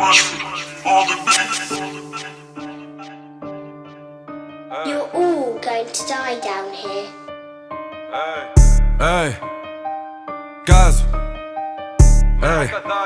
You're all going to die down here. Hey, Gazo. Hey.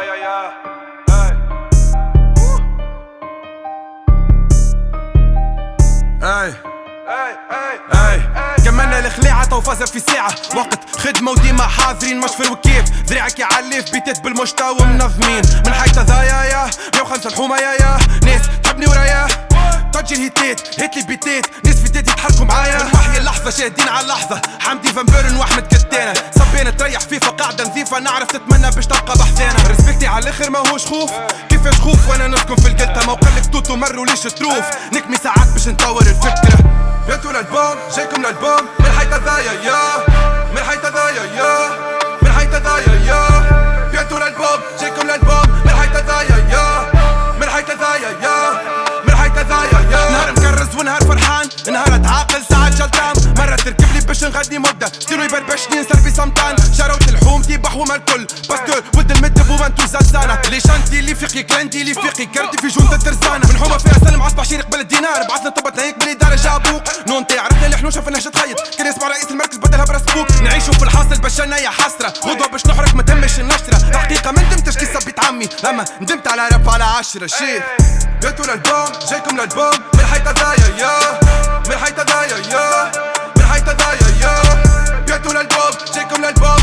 كملنا الخليعة وفاز في ساعة وقت خدمة وديما حاضرين مشفر وكيف ذريعك يعلف بيتات بالمشتا ومنظمين من حيث ذايا يا 105 الحومة يا ناس تحبني ورايا تسجل هيتات هيتلي بيتات ناس في تيتي يتحركوا معايا الوحي اللحظة شاهدين على اللحظة حمدي فان بيرن واحمد كتانة صبينا تريح فيفا قاعدة نظيفة نعرف تتمنى باش تلقى بحثانة ريسبكتي على الاخر ماهوش خوف كيفاش خوف وانا نسكن في القلتة ما وقلك توتو مروا ليش تروف نكمي ساعات باش نطور الفكرة بيتو الالبوم جايكم الالبوم من حيث ذايا يا من حيث ذايا يا من حيث ذايا يا بيتو الالبوم جايكم الالبوم من حيث ذايا يا من حيث ذايا يا من حيث ذايا يا نهار مكرز ونهار فرحان نهار اتعاقل ساعات جلطان مرة تركب لي باش نغدي مدة ستيلو يبربشني نسر في سمطان شاروت الحوم تيبح وما الكل باستور ود المدب ومنتو زلزانة لي شانتي لي فيقي كلانتي لي فيقي كرتي في جونة الترزانة من حومة فيها سلم عصبح شيري قبل الدينار بعثنا طبت نهيك بالإدارة جابوك نونتي عرفنا اللي حنوشة فنهش تخيط كان يسمع رئيس المركز بدلها برسبوك نعيشو في الحاصل بشرنا يا حسرة غدوة باش نحرق ما تمش النشرة حقيقة ما ندمتش كي صبيت عمي اما ندمت على راب على 10 شيء بيتو الالبوم جايكم الالبوم من حيث ذايا يا من حيث ذايا يا من حيث ذايا يا بيتو الالبوم جايكم الالبوم